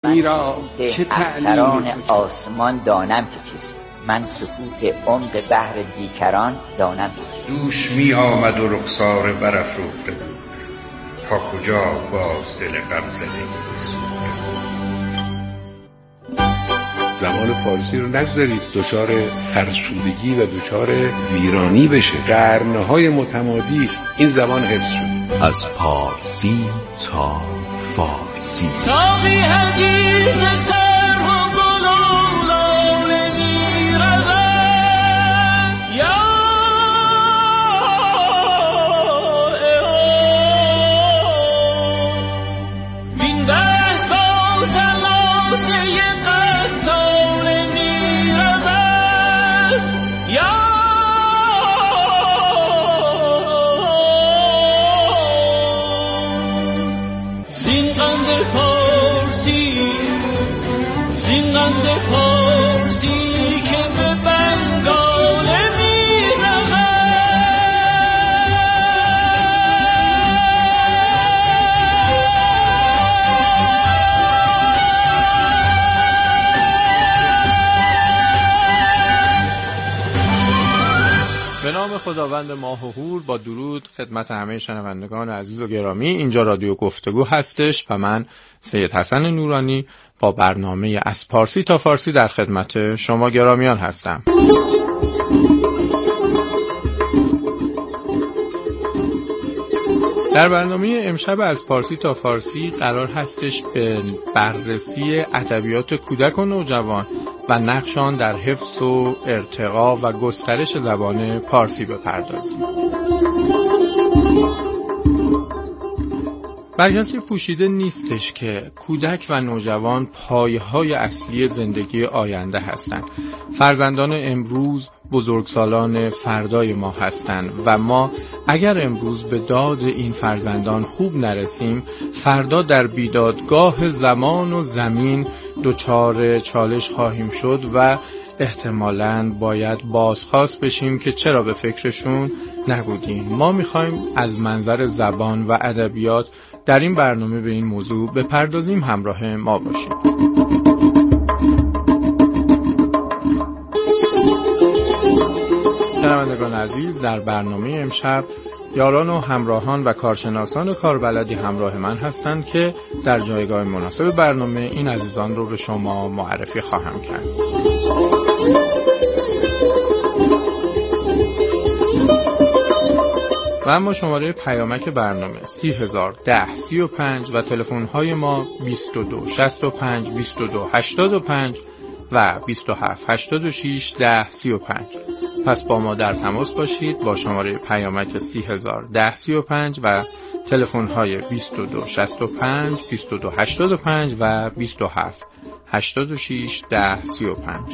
ایرا که تعلیم آسمان دانم که چیست، من سکوت عمق بحر بیکران دانم که چیست. دوش می آمد و رخسار برافروخته بود، تا کجا باز دل غم زده سوخته بود. زبان فارسی رو نگذارید دچار فرسودگی و دچار ویرانی بشه. قرنهای متمادی است این زبان حفظ شد. از پارسی تا فارسی. ساقی حدیث سر و گل و لاله می‌رود. یا وین دست با سلاسه قصال می‌رود. یا پارسی که به بنگاله می رود. به نام خداوند ماه و هور، با درود خدمت همه شنوندگان عزیز و گرامی. اینجا رادیو گفتگو هستش و من سید حسن نورانی با برنامه از پارسی تا فارسی در خدمت شما گرامیان هستم. در برنامه امشب از پارسی تا فارسی قرار هستش به بررسی ادبیات کودک و نوجوان و نقش آن در حفظ و ارتقا و گسترش زبان پارسی بپردازیم. بر کسی پوشیده نیستش که کودک و نوجوان پایه‌های اصلی زندگی آینده هستند. فرزندان امروز بزرگسالان فردای ما هستند و ما اگر امروز به داد این فرزندان خوب نرسیم، فردا در بیدادگاه زمان و زمین دچار چالش خواهیم شد و احتمالاً باید بازخواست بشیم که چرا به فکرشون نبودیم. ما میخوایم از منظر زبان و ادبیات در این برنامه به این موضوع بپردازیم. همراه ما باشیم. شنوندگان عزیز، در برنامه امشب یاران و همراهان و کارشناسان کاربلدی همراه من هستند که در جایگاه مناسب برنامه این عزیزان رو به شما معرفی خواهم کرد. و اما شماره پیامک برنامه 301035 و تلفن‌های ما 2265 2285 و 27861035. پس با ما در تماس باشید با شماره پیامک 301035 و تلفن‌های 2265 2285 و 27861035.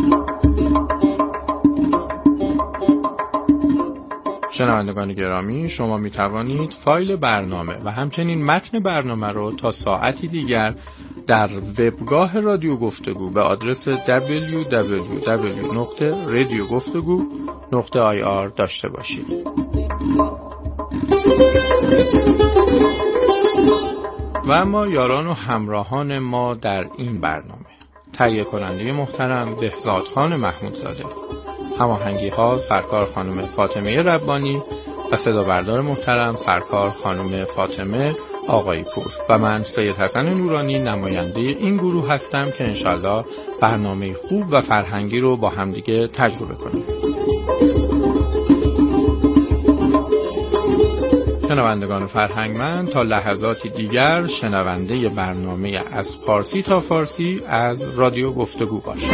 شنوندگان گرامی، شما می توانید فایل برنامه و همچنین متن برنامه رو تا ساعتی دیگر در وبگاه رادیو گفتگو به آدرس www.radiogoftego.ir داشته باشید. و اما یاران و همراهان ما در این برنامه: تهیه کننده محترم بهزاد خان محمودزاده، هماهنگی ها سرکار خانم فاطمه ربانی و صدا بردار محترم سرکار خانم فاطمه آقای پور و من سید حسن نورانی نماینده این گروه هستم که انشالله برنامه خوب و فرهنگی رو با همدیگه تجربه کنیم. شنوندگان فرهنگمند، تا لحظاتی دیگر شنونده برنامه از پارسی تا فارسی از رادیو گفتگو باشید.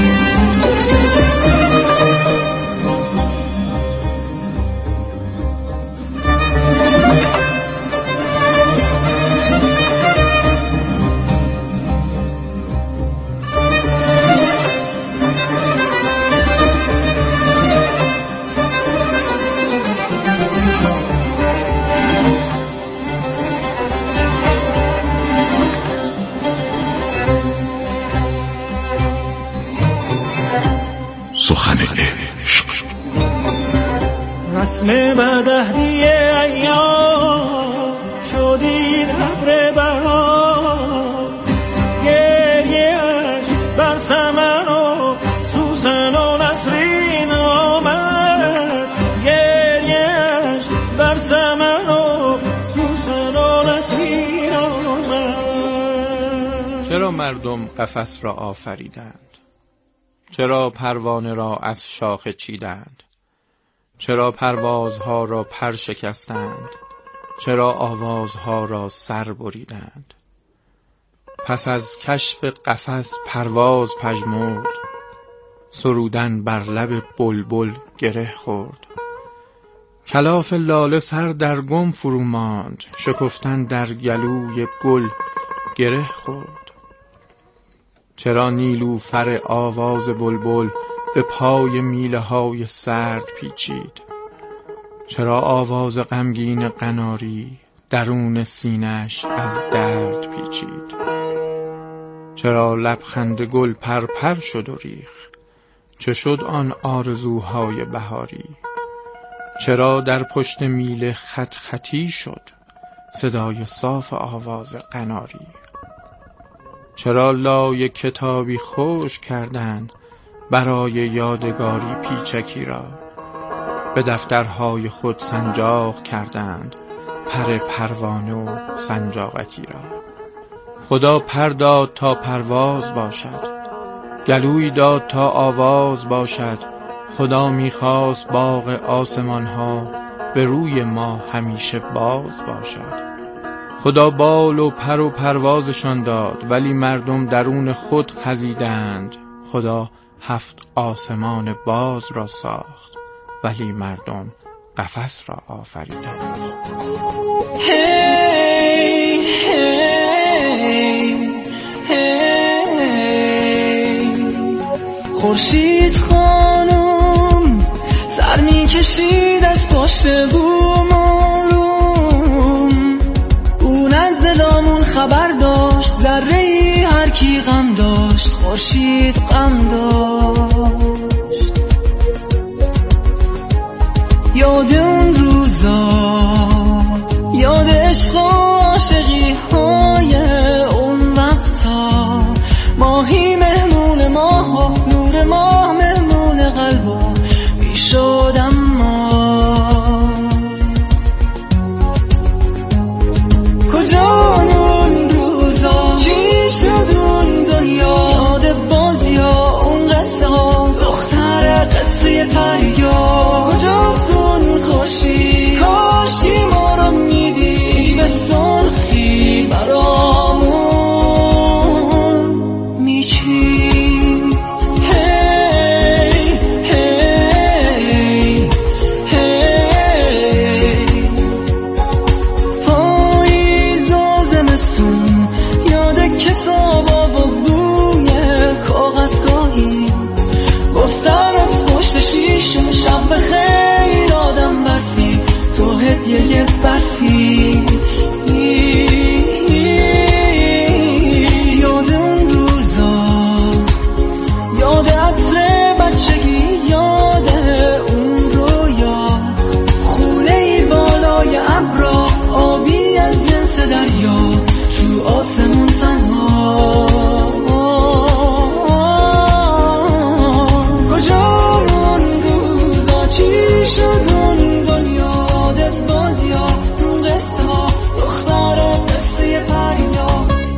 سخن عشق رسم بدهدی ایام شدید ابر بهار چرا مردم قفس را آفریدند؟ چرا پروانه را از شاخه چیدند؟ چرا پروازها را پر شکستند؟ چرا آوازها را سر بریدند؟ پس از کشف قفس پرواز پژمرد، سرودن بر لب بلبل گره خورد. کلاف لاله سر در گم فرو ماند، شکفتن در گلوی گل گره خورد. چرا نیلوفر آواز بلبل به پای میله های سرد پیچید؟ چرا آواز غمگین قناری درون سینه‌اش از درد پیچید؟ چرا لبخند گل پرپر شد و ریخت؟ چه شد آن آرزوهای بهاری؟ چرا در پشت میله خط خطی شد صدای صاف آواز قناری؟ چرا لای کتابی خوش کردند برای یادگاری پیچکی را؟ به دفترهای خود سنجاق کردند پر پروانه و سنجاقکی را. خدا پر داد تا پرواز باشد، گلوی داد تا آواز باشد. خدا میخواست باغ آسمان ها به روی ما همیشه باز باشد. خدا بال و پر و پروازشان داد، ولی مردم درون خود خزیدند. خدا 7 آسمان باز را ساخت، ولی مردم قفس را آفریدند. هی هی هی خورشید خانم سر می کشید از پشت بوم آروم. اون از دلامون خبر داشت، ذره‌ای هر کی غم داشت خورشید غم داشت. یاد اون روزا، یاد عشق و عاشقی های اون وقتا. ماهی مهمون ماه، نور ماه مهمون قلبا میشد. اما کجا اون روزا، چی شد اون دنیا؟ یاد بازیا، اون قصه ها، دختر قصه پریا. کجاست اون خورشید؟ کاشکی ما رو میدی به سرخی برامون میچید. هی هی هی پاییز و زمستون، یاد کتابا و بوی کاغذگاهی. گفتن از پشت شیشه شب بخیر آدم برفی، تو هدیه برفی. یاد اون روزا، یاد عطر بچگی، یاد اون رویا. خونه‌ای بالای ابرا، آبی از جنس دریا، تو آسمون تنها. کجا اون روزا، چی شد اون دنیا؟ یاد بازیا، اون قصه ها، دختر قصه پریا.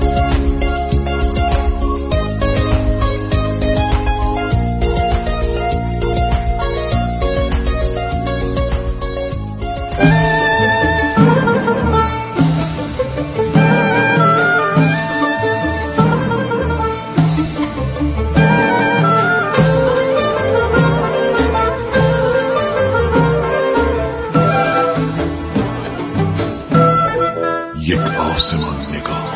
یک آسمان نگاه.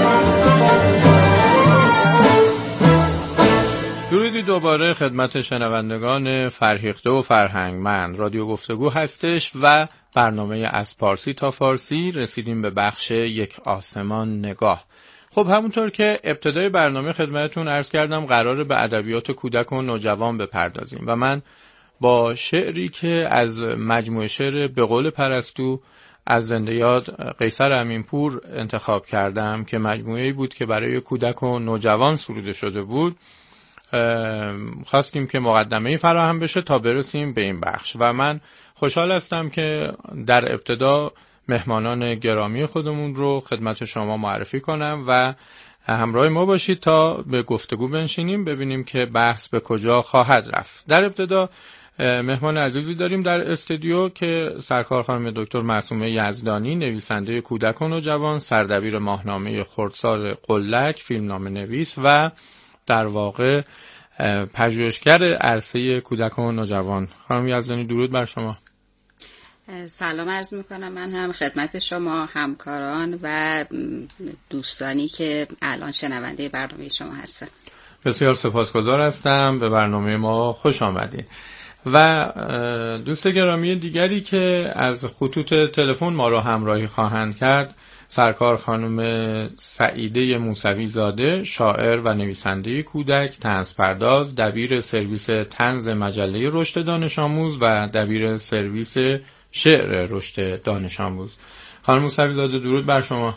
درودی دوباره خدمت شنوندگان فرهیخته و فرهنگمند. رادیو گفتگو هستش و برنامه از پارسی تا فارسی. رسیدیم به بخش یک آسمان نگاه. خب همونطور که ابتدای برنامه خدمتتون عرض کردم قراره به ادبیات کودک و نوجوان بپردازیم و من با شعری که از مجموعه شعر به قول پرستو از زنده یاد قیصر امینپور انتخاب کردم که مجموعه‌ای بود که برای کودک و نوجوان سروده شده بود. خواستیم که مقدمه‌ای فراهم بشه تا برسیم به این بخش و من خوشحال هستم که در ابتدا مهمانان گرامی خودمون رو خدمت شما معرفی کنم و همراه ما باشید تا به گفتگو بنشینیم ببینیم که بحث به کجا خواهد رفت. در ابتدا مهمان عزیزی داریم در استودیو که سرکار خانم دکتر معصومه یزدانی، نویسنده کودک و نوجوان، سردبیر ماهنامه خردسال قلک، فیلمنامه نویس و در واقع پژوهشگر عرصه کودک و نوجوان. خانم یزدانی درود بر شما. سلام عرض میکنم من هم خدمت شما، همکاران و دوستانی که الان شنونده برنامه شما هستن. بسیار سپاسگزار هستم، به برنامه ما خوش آمدید. و دوست گرامی دیگری که از خطوط تلفن ما را همراهی خواهند کرد سرکار خانم سعیده موسوی زاده، شاعر و نویسنده کودک، طنزپرداز، دبیر سرویس طنز مجله رشد دانش آموز و دبیر سرویس شعر رشد دانش آموز. خانم موسوی زاده درود بر شما.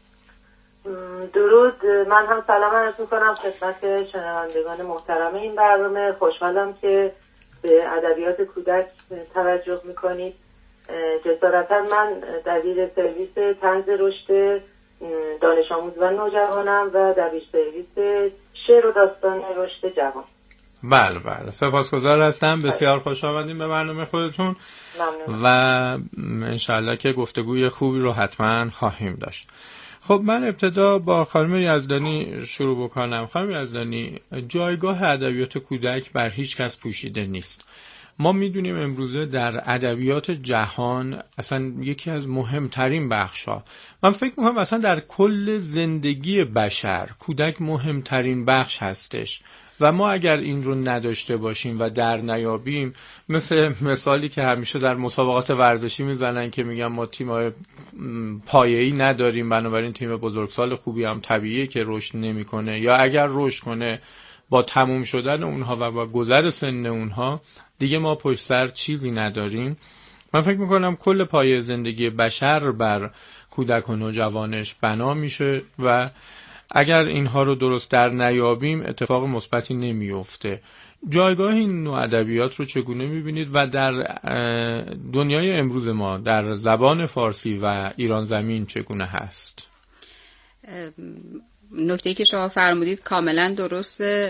درود. من هم سلام عرض میکنم خدمت شنوندگان محترم این برنامه. خوشحالم که به ادبیات کودک توجه میکنید. جسارتا من دبیر سرویس طنز رشد دانش آموز و نوجوانم و دبیر سرویس شعر و داستان رشد جوان. بله سپاسگزار هستم. بسیار خوش آمدین به برنامه خودتون. ممنون. و انشالله که گفتگوی خوبی رو حتما خواهیم داشت. خب من ابتدا با خانم یزدانی شروع بکنم. خانم یزدانی، جایگاه ادبیات کودک بر هیچ کس پوشیده نیست. ما میدونیم امروزه در ادبیات جهان اصلا یکی از مهمترین بخشا، من فکر میکنم اصلا در کل زندگی بشر کودک مهمترین بخش هستش و ما اگر این رو نداشته باشیم و در نیابیم، مثل مثالی که همیشه در مسابقات ورزشی میزنن که میگن ما تیم‌های پایه‌ای نداریم بنابراین تیم بزرگسال خوبی هم طبیعیه که رشد نمیکنه، یا اگر رشد کنه با تموم شدن اونها و با گذر سن اونها دیگه ما پشت سر چیزی نداریم. من فکر میکنم کل پایه زندگی بشر بر کودک و نوجوانش بنا میشه و اگر اینها رو درست در نیابیم اتفاق مثبتی نمیفته. جایگاه این نوع ادبیات رو چگونه میبینید و در دنیای امروز ما در زبان فارسی و ایران زمین چگونه هست؟ نکته‌ای که شما فرمودید کاملا درسته.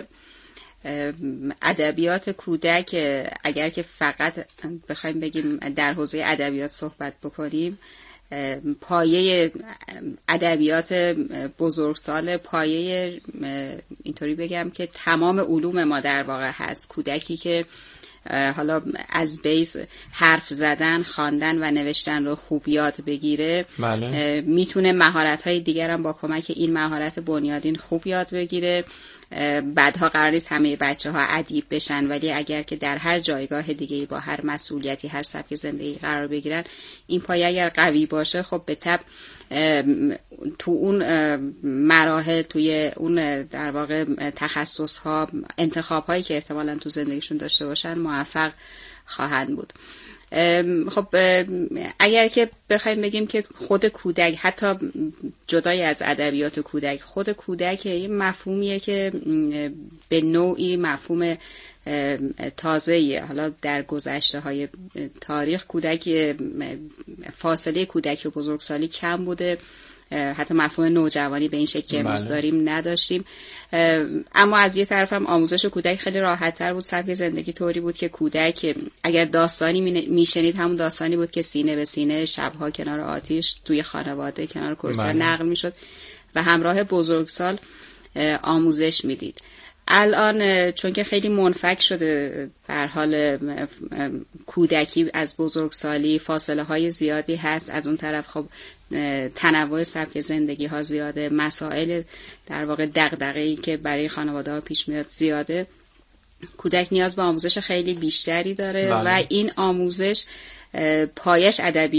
ادبیات کودک اگر که فقط بخوایم بگیم در حوزه ادبیات صحبت بکنیم، پایه ادبیات بزرگسال، پایه اینطوری بگم که تمام علوم ما در واقع هست. کودکی که حالا از بیس حرف زدن، خواندن و نوشتن رو خوب یاد بگیره، بله. میتونه مهارت‌های دیگر هم با کمک این مهارت بنیادین خوب یاد بگیره. بعدها قرار نیست همه بچه‌ها ادیب بشن، ولی اگر که در هر جایگاه دیگه‌ای با هر مسئولیتی، هر سبک زندگی قرار بگیرن، این پایه اگر قوی باشه خب به تبع تو اون مراحل، توی اون در واقع تخصص‌ها، انتخاب‌هایی که احتمالاً تو زندگیشون داشته باشن موفق خواهند بود. خب اگر که بخوایم بگیم که خود کودک، حتی جدای از ادبیات کودک، خود کودک یه مفهومیه که به نوعی مفهوم تازه‌ایه. حالا در گذشته‌های تاریخ کودک، فاصله کودک و بزرگسالی کم بوده، حتی مفهوم نوجوانی به این شکل که امروز داریم نداشتیم. اما از یه طرف هم آموزش کودک خیلی راحت تر بود. سبک زندگی طوری بود که کودک اگر داستانی میشنید همون داستانی بود که سینه به سینه شبها کنار آتیش توی خانواده کنار کرسی نقل میشد و همراه بزرگسال آموزش میدید. الان چون که خیلی منفک شده در حال کودکی از بزرگسالی، فاصله های زیادی هست. از اون طرف خب تنوع سبک زندگی ها زیاده، مسائل در واقع دغدغه‌ای که برای خانواده ها پیش میاد زیاده. کودک نیاز به آموزش خیلی بیشتری داره و این آموزش پایش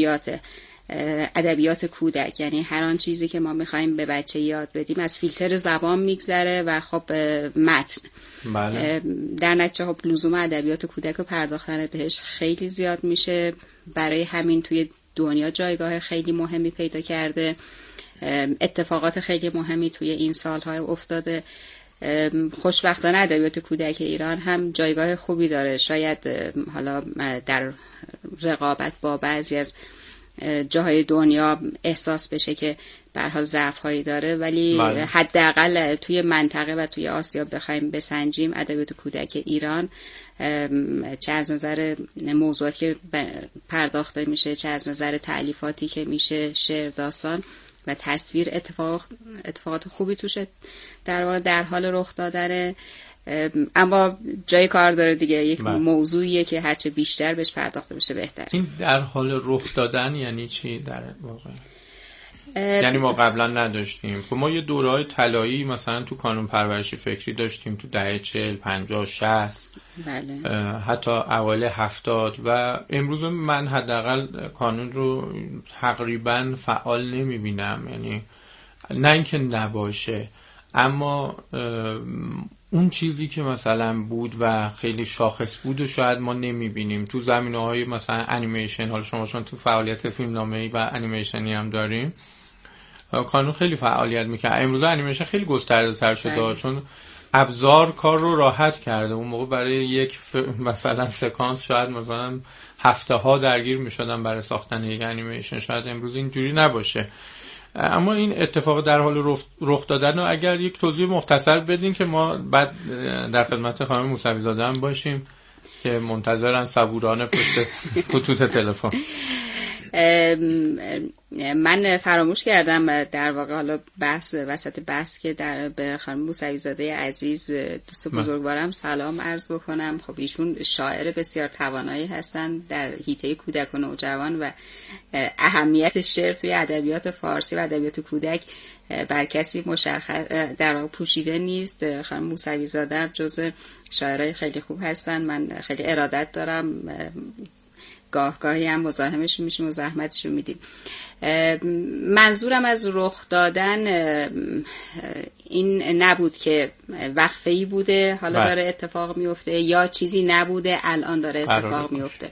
ادبیات کودک، یعنی هر آن چیزی که ما میخوایم به بچه یاد بدیم از فیلتر زبان میگذره و خب متن. در نتیجه خب لزوم ادبیات کودک و پرداختن بهش خیلی زیاد میشه. برای همین توی دنیا جایگاه خیلی مهمی پیدا کرده، اتفاقات خیلی مهمی توی این سالهای افتاده. خوشبختانه ادبیات کودک ایران هم جایگاه خوبی داره. شاید حالا در رقابت با بعضی از جاهای دنیا احساس بشه که به هر حال ضعف‌هایی داره، ولی حداقل توی منطقه و توی آسیا بخوایم بسنجیم ادبیات کودک ایران چه از نظر موضوعاتی که پرداخته میشه، چه از نظر تألیفاتی که میشه، شعر، داستان و تصویر، اتفاقات خوبی توشه در واقع در حال رخ دادن. اما جای کار داره دیگه، یک موضوعیه که هرچه بیشتر بهش پرداخته بشه بهتر. این در حال رخ دادن یعنی چی در واقع؟ یعنی ما قبلا نداشتیم. خب ما یه دوره‌های طلایی مثلا تو کانون پرورش فکری داشتیم تو دهه 40 50 60 بله. حتی اوایل 70 و امروز من حداقل کانون رو تقریبا فعال نمیبینم. یعنی نه اینکه نباشه، اما اون چیزی که مثلا بود و خیلی شاخص بود و شاید ما نمیبینیم تو زمینه‌های مثلا انیمیشن. حالا شما چون تو فعالیت فیلمنامه‌ای و انیمیشنی هم داریم، کانون خیلی فعالیت میکنه. امروز انیمیشن خیلی گسترده‌تر شده چون ابزار کار رو راحت کرده. اون موقع برای یک مثلا سکانس شاید مثلا هفته ها درگیر میشدن برای ساختن یک انیمیشن، شاید امروز اینجوری نباشه. اما این اتفاق در حال رخ دادن و اگر یک توضیح مختصر بدین که ما بعد در خدمت خانم موسوی زاده هم باشیم که منتظرن صبورانه پشت خطوط تلفن. من فراموش کردم در واقع حالا وسط بحث که به خانم موسوی زاده عزیز دوست بزرگوارم سلام عرض بکنم. خب ایشون شاعر بسیار توانایی هستن در حیطه کودک و نوجوان و اهمیت شعر توی ادبیات فارسی و ادبیات کودک بر کسی مشخص در واقع پوشیده نیست. خانم موسوی زاده جزو شاعرای خیلی خوب هستن، من خیلی ارادت دارم، گاهی هم مزاحمشون میشیم و زحمتشون میدیم. منظورم از رخ دادن این نبود که وقفه‌ای بوده حالا داره اتفاق میفته یا چیزی نبوده الان داره اتفاق میفته.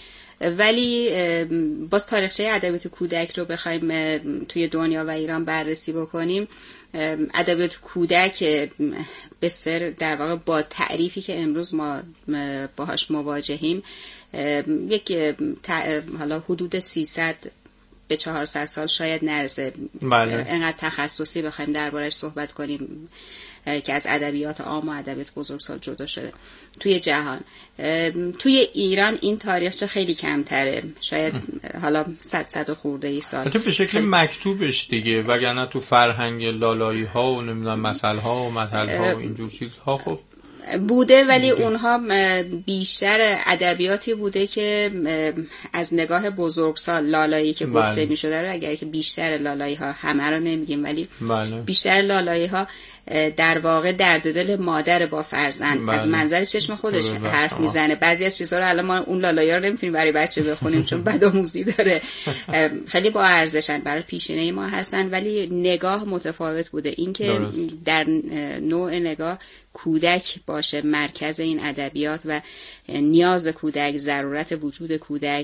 ولی باز تاریخچه ادبیات کودک رو بخوایم توی دنیا و ایران بررسی بکنیم، ادبیات کودک به سر در واقع با تعریفی که امروز ما باهاش مواجهیم یک حالا حدود 300 به 400 سال شاید نرسه. انقدر تخصصی بخوایم دربارش صحبت کنیم که از ادبیات عام و ادبیات بزرگسال جدا شده توی جهان. توی ایران این تاریخچه خیلی کمتره، شاید حالا 100 خورده ای سال به شکل مکتوبش دیگه، وگرنه تو فرهنگ لالایی ها و نمیدونم مثل ها و متل ها و اینجور چیزها خب بوده، ولی اونها بیشتر ادبیاتی بوده که از نگاه بزرگسال لالایی که گفته می شده رو، اگر که بیشتر لالایی ها، همه رو نمیگیم ولی بیشتر لالایی ها در واقع درد دل مادر با فرزند از منظر چشم خودش حرف میزنه. بعضی از چیزها رو الان ما اون لالایی ها رو نمیتونیم برای بچه بخونیم چون بدآموزی داره، خیلی با ارزشن، برای پیشینه ما هستن، ولی نگاه متفاوت بوده. این که در نوع نگاه کودک باشه مرکز این ادبیات و نیاز کودک، ضرورت وجود کودک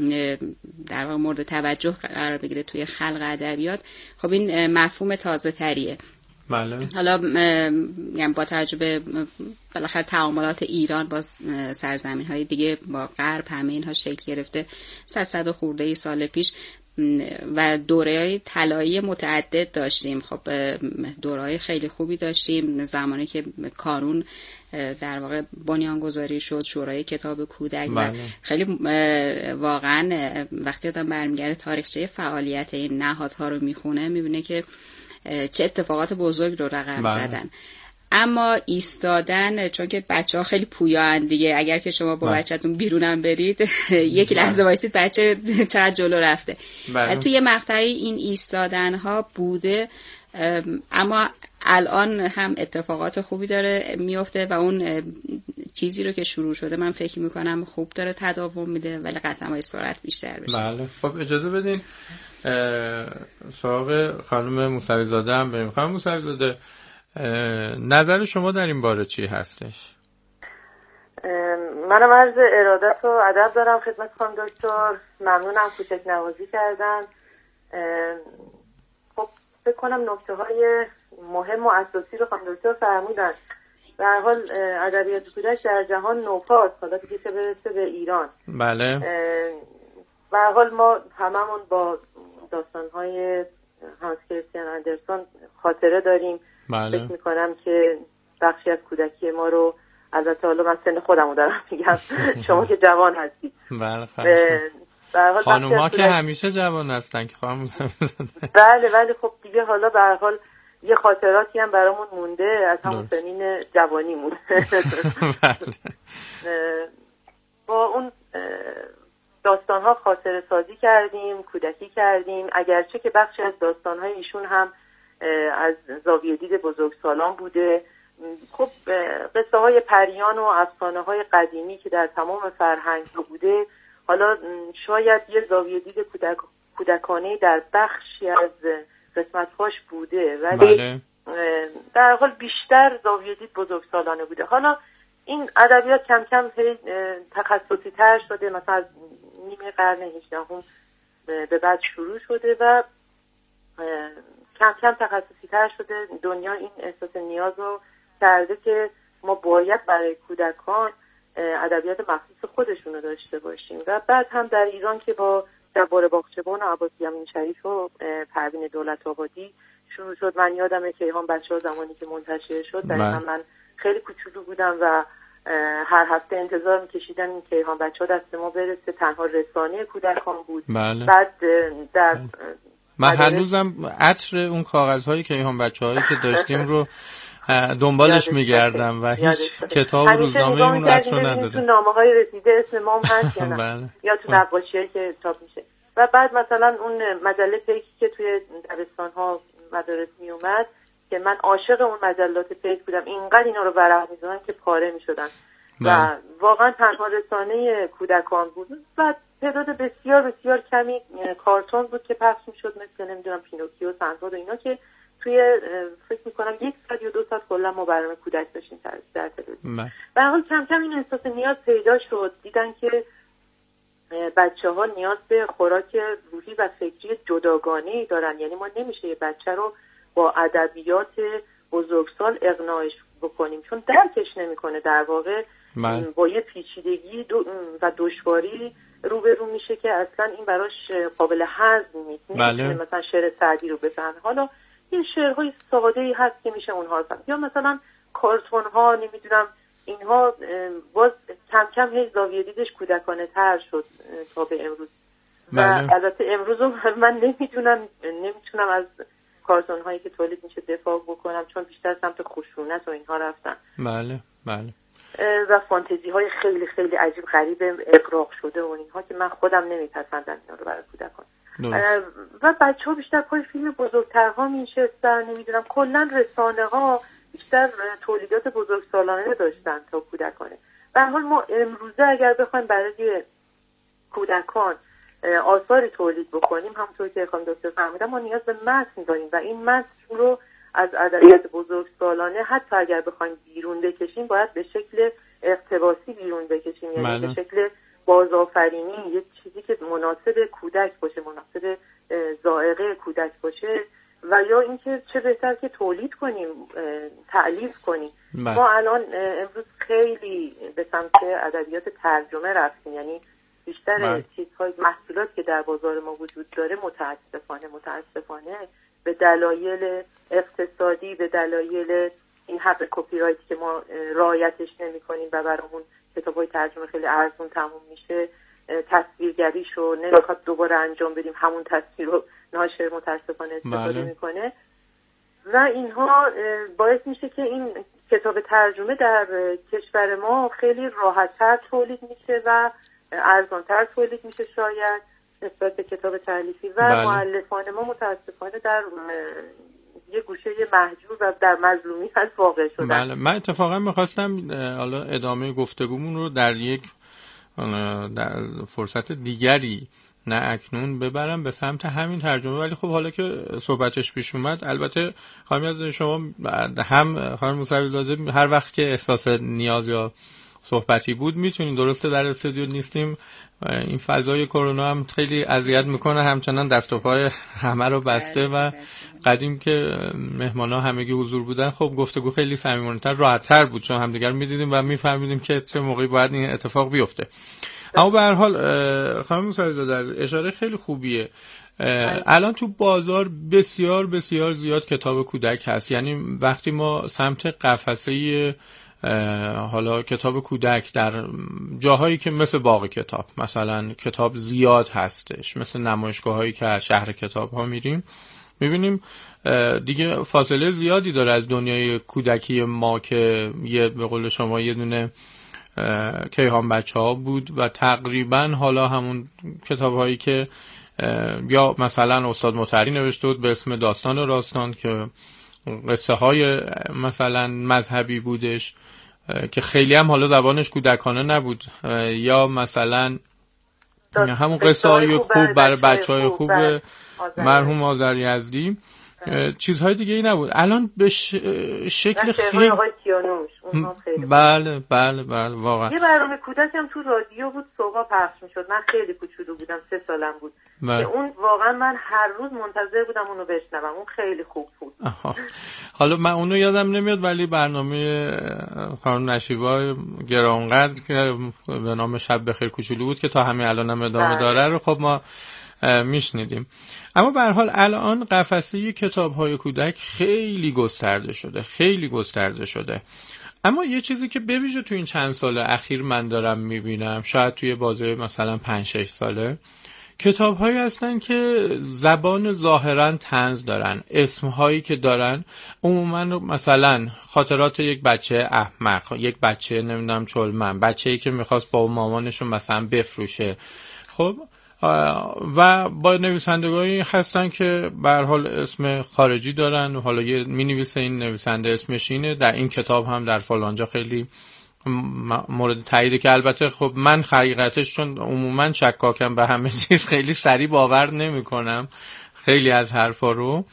در واقع مورد توجه قرار بگیره توی خلق ادبیات، خب این مفهوم تازه تریه. بله. حالا یعنی با توجه به بالاخره تعاملات ایران با سرزمین های دیگه با غرب همه اینها شکل گرفته 100 خورده ای سال پیش و دوره‌های طلایی متعدد داشتیم. خب دوره‌های خیلی خوبی داشتیم زمانی که کانون در واقع بنیانگذاری شد، شورای کتاب کودک و خیلی واقعا وقتی آدم برمیگرده تاریخچه فعالیت این نهادها رو میخونه میبینه که چه اتفاقات بزرگ رو رقم زدن. اما ایستادن، چون که بچه‌ها خیلی پویان دیگه، اگر که شما با بچه‌تون بیرونم برید یک لحظه وایسید بچه چقدر جلو رفته. توی مقطعی این ایستادن ها بوده، اما الان هم اتفاقات خوبی داره میفته و اون چیزی رو که شروع شده من فکر میکنم خوب داره تداوم میده، ولی قطعا باید سرعت بیشتر بشه. بله. خب اجازه بدین سراغ خانم موسوی زاده هم بریم. خانم موسوی زاده، نظر شما در این باره چی هستش؟ منم عرض ارادت و ادب دارم خدمت خانم دکتر، ممنونم کوچک نوازی کردن. خب فکر کنم نکته های مهم و اساسی رو خانم دکتر فرمودن. به هر حال ادبیات کودک در جهان نوپاست، حالا دیگه چه برسه به ایران. بله. به هر حال ما هممون با داستان‌های هانس کریستیان اندرسن خاطره داریم. بله. فکر می‌کنم که بخشی از کودکی ما رو، البته حالا من سن خودمو دارم میگم، شما که جوان هستید. بله خانوما که همیشه جوان هستن که خانم بله ولی خب دیگه حالا به هر حال یه خاطراتی هم برامون مونده از همون سنین جوانیمون. با اون داستان‌ها خاطره سازی کردیم، کودکی کردیم، اگرچه که بخشی از داستان‌های ایشون هم از زاویه دید بزرگسالان بوده. خب قصه های پریان و افسانه های قدیمی که در تمام فرهنگ بوده، حالا شاید یه زاویه دید کودکانه در بخشی از قسمت‌هاش بوده، ولی در حال بیشتر زاویه دید بزرگسالانه بوده. حالا این ادبیات کم کم تخصصی تر شده، مثلا از نیمه قرن 18 به بعد شروع شده و کم کم تخصصی تر شده. دنیا این احساس نیاز رو کرده که ما باید برای کودکان ادبیات مخصوص خودشونو داشته باشیم و بعد هم در ایران که با جبار باغچبان و عباسی امین شریف و پروین دولت آبادی شروع شد. من یادمه کیهان بچه‌ها زمانی که منتشر شد دقیقاً من خیلی کوچولو بودم و هر هفته انتظار می‌کشیدم این کیهان بچه‌ها دست ما برسه. تنها رسانه کودکان بود. بله. بعد در من هنوزم عطر اون کاغذهای کیهان بچه‌هایی که داشتیم رو دنبالش میگردم و هیچ کتاب روزنامه اون عطر رو نداره. تو نامه‌های رسیده اسم ما هم هست یا نه؟ بله. یا تو نقاشی‌هایی که چاپ میشه. و بعد مثلا اون مجله پیکی که توی دبستان‌ها مدارس میومد که من عاشق اون مجلات پیک بودم، اینقدر اینا رو ورق می‌زدن که پاره می‌شدن و واقعا تنها رسانه کودکان بود و تعداد بسیار بسیار کمی کارتون بود که پخش می‌شد، مثل نمیدونم پینوکیو و سنزاد و اینا که توی فکر می‌کنم 1 ساعت یا 2 ساعت کلا ما برنامه کودک داشتیم در تلویزیون. به هر حال کم کم این احساس نیاز پیدا شد، دیدن که بچه‌ها نیاز به خوراک روحی و فکری جداگانه‌ای دارن. یعنی ما نمیشه یه بچه رو با ادبیات بزرگسال اقناعش بکنیم چون درکش نمیکنه. در واقع با یه پیچیدگی و دشواری روبرو میشه که اصلا این براش قابل هضم نیست. مثلا شعر سعدی رو بفهمه. حالا این شعرهای ساده‌ای هست که میشه اونها رو فهمید، یا مثلا کارتون‌ها، نمیدونم اینها باز کم کم هی زاویه دیدش کودکانه تر شد تا به امروز. و البته امروز من نمیتونم از کارتون هایی که تولید میشه دفاع بکنم چون بیشتر سمت خشونت و اینها رفتن. بله. و فانتزی های خیلی خیلی عجیب غریب اغراق شده و اینها که من خودم نمیپسندم اینا رو برای کودکان. و بچه‌ها بیشتر پای فیلم بزرگترها میشستن، نمیدونم کلا رسانه ها بیشتر تولیدات بزرگسالانه داشتن تا کودکانه. به هر حال ما امروزه اگر بخوایم برای کودکان آثاری تولید بکنیم، همونطور که خانم دکتر فرمودن، ما نیاز به متن داریم و این متن رو از ادبیات بزرگسالانه حتی اگر بخوایم بیرون بکشیم باید به شکل اقتباسی بیرون بکشیم، یعنی به شکل بازآفرینی، یه چیزی که مناسب کودک باشه، مناسب ذائقه کودک باشه و یا اینکه چه بهتر که تولید کنیم، تألیف کنیم. ما الان امروز خیلی به سمت ادبیات ترجمه رفتیم، یعنی بیشتر چیزهای محصولات که در بازار ما وجود داره متاسفانه به دلایل اقتصادی، به دلایل این حق کپی رایت که ما رعایتش نمی‌کنیم و برامون کتاب‌های ترجمه خیلی ارزون تموم میشه، تصویرگریشو نمیخواد دوباره انجام بدیم، همون تصویر رو ناشر متاسفانه استفاده میکنه و اینها باعث میشه که این کتاب ترجمه در کشور ما خیلی راحت‌تر تولید میشه و ارزان‌تر تولید میشه شاید نسبت به کتاب تالیفی و مؤلفان ما متاسفانه در یه گوشه محجور و در مظلومیت واقع شدن. بله، من اتفاقا میخواستم حالا ادامه گفتگومون رو در فرصت دیگری نه اکنون ببرم به سمت همین ترجمه، ولی خب حالا که صحبتش پیش اومد، البته خانم از شما هم خانم موسوی زاده هر وقت که احساس نیاز یا صحبتی بود میتونیم. درسته در استودیو نیستیم، این فضای کرونا هم خیلی اذیت میکنه، همچنان دست و پای همه رو بسته و قدیم که مهمانا همگی حضور بودن خب گفتگو خیلی صمیمانه‌تر، راحت‌تر بود، چون همدیگر میدیدیم و میفهمیدیم که چه موقعی باید این اتفاق بیفته. اما به هر حال خانم موسوی‌زاده اشاره خیلی خوبیه. الان تو بازار بسیار بسیار زیاد کتاب کودک هست، یعنی وقتی ما سمت قفسه حالا کتاب کودک در جاهایی که مثل باغ کتاب مثلا کتاب زیاد هستش، مثل نمایشگاهایی که از شهر کتاب ها میریم میبینیم دیگه فاصله زیادی داره از دنیای کودکی ما که به قول شما یه دونه کیهان بچه ها بود و تقریبا حالا همون کتاب هایی که یا مثلا استاد مطهری نوشته بود به اسم داستان راستان که قصه های مثلا مذهبی بودش که خیلی هم حالا زبانش کودکانه نبود، یا مثلا همون قصه های خوب برای بچه های خوب مرحوم آذر یزدی، چیزهای دیگه ای نبود. الان به شکل خیلی بله واقعا یه برنامه کودک هم تو رادیو بود صبح پخش میشد، من خیلی کوچولو بودم 3 سالم بود که اون واقعا من هر روز منتظر بودم اونو بشنوم، اون خیلی خوب بود. حالا من اونو یادم نمیاد ولی برنامه خانم نشیبا گرانقدر که به نام شب بخیر کوچولو بود که تا همین الان هم ادامه داره رو خب ما میشنیدیم. اما به هر حال الان قفسه کتاب‌های کودک خیلی گسترده شده. اما یه چیزی که به ویژه تو این چند سال اخیر من دارم میبینم، شاید توی بازه مثلا 5-6 ساله، کتاب‌هایی هستن که زبان ظاهراً طنز دارن، اسم‌هایی که دارن عموماً مثلا خاطرات یک بچه احمق، یک بچه نمیدونم چلمن، بچه‌ای که می‌خواست با مامانشون مثلا بفروشه. خب و با نویسندگانی هستن که به هر حال اسم خارجی دارن، حالا یه می‌نویسه این نویسنده اسمش اینه، در این کتاب هم در فلانجا خیلی مورد تاییده، که البته خب من حقیقتش چون عموما شکاکم به همه چیز خیلی سریع باور نمی‌کنم خیلی از حرفا رو.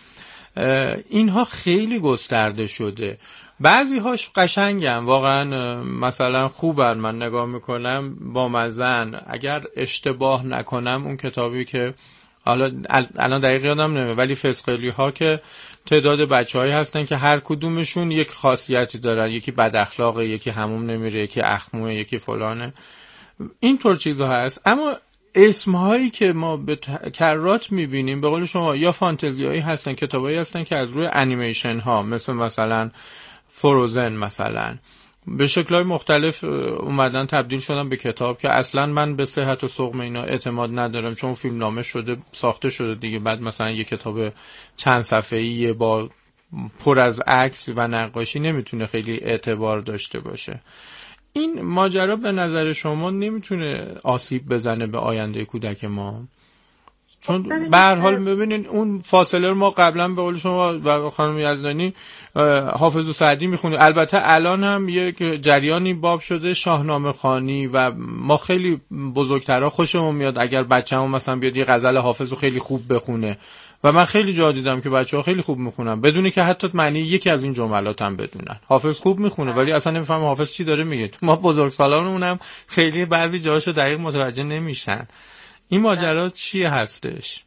اینها خیلی گسترده شده، بعضی هاش قشنگن واقعا، مثلا خوبن، من نگاه میکنم با مزن. اگر اشتباه نکنم اون کتابی که حالا الان دقیق یادم نمیاد ولی فسقلی ها که تعداد بچه‌هایی هستن که هر کدومشون یک خاصیتی دارن، یکی بد اخلاقه، یکی حموم نمیره، یکی اخموه، یکی فلانه، اینطور چیزا هست. اما اسمهایی که ما به کرات میبینیم به قول شما یا فانتزیایی هستن، کتابایی هستن که از روی انیمیشن ها مثلا فروزن مثلا به شکل‌های مختلف اومدن تبدیل شدن به کتاب که اصلا من به صحت و سقم اینا اعتماد ندارم، چون فیلم نامه شده ساخته شده دیگه، بعد مثلا یه کتاب چند صفحه‌ای با پر از عکس و نقاشی نمیتونه خیلی اعتبار داشته باشه. این ماجرا به نظر شما نمیتونه آسیب بزنه به آینده کودک ما؟ چون به هر حال ببینین اون فاصله رو ما قبلا به قول شما و خانم یزدانی حافظ و سعدی میخونیم، البته الان هم یک جریانی باب شده شاهنامه خوانی و ما خیلی بزرگترها خوشمون میاد اگر بچه‌مون مثلا بیاد یه غزل حافظ رو خیلی خوب بخونه و من خیلی جا دیدم که بچه‌ها خیلی خوب میخونن بدون که حتی معنی یکی از این جملات هم بدونن. حافظ خوب میخونه ولی اصلا نمیفهمه حافظ چی داره میگه. ما بزرگسالانمون هم خیلی بعضی جاهاشو دقیق متوجه نمیشن. این ماجرا چیه هستش؟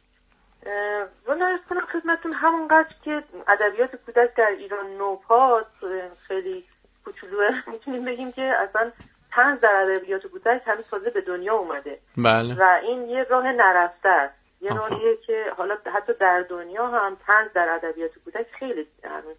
والا ارز کنم خدمتون همونقدر که ادبیات کودک در ایران نوپاد خیلی کوچولوه، میتونیم بگیم که اصلا طنز در ادبیات کودک هنوز تازه به دنیا اومده. بله. و این یه راه نرفته است، یه راهیه که حالا حتی در دنیا هم طنز در ادبیات کودک خیلی هنوز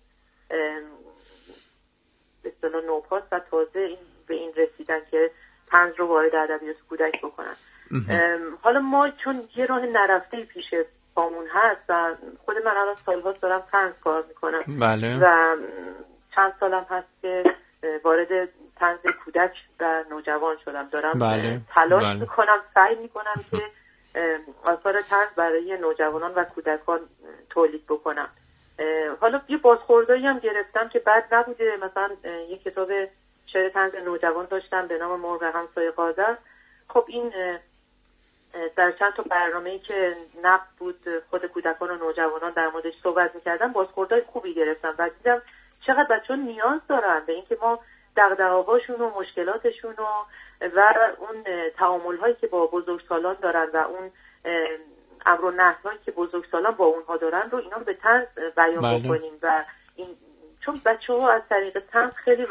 به اصطلاح نوپاد و تازه به این رسیدن که طنز رو وارد ادبیات کودک بکنن. حالا ما چون یه راه نرفته پیش پامون هست و خود من الان سال‌ها دارم طنز کار میکنم. بله. و چند سالم هست که وارد طنز کودک و نوجوان شدم، دارم بله. تلاش میکنم، سعی میکنم که آثار طنز برای نوجوانان و کودکان تولید بکنم. حالا یه بازخوردایی هم گرفتم که بد نبوده، مثلا یه کتاب شعر طنز نوجوان داشتم به نام مرغ همسایه قاذف. خب این در چند تا برنامه‌ای که نقد بود خود کودکان و نوجوانان در موردش صحبت می‌کردن بازخوردهای خوبی گرفتم و دیدم چقدر بچه‌ها نیاز دارن به اینکه ما دغدغه‌هاشون و مشکلاتشون و اون تعامل‌هایی که با بزرگسالان دارن و اون امر و نهی‌هایی که بزرگسالان با اونها دارن رو اینا رو به طنز بیان بکنیم و این چون بچه‌ها از طریق طنز خیلی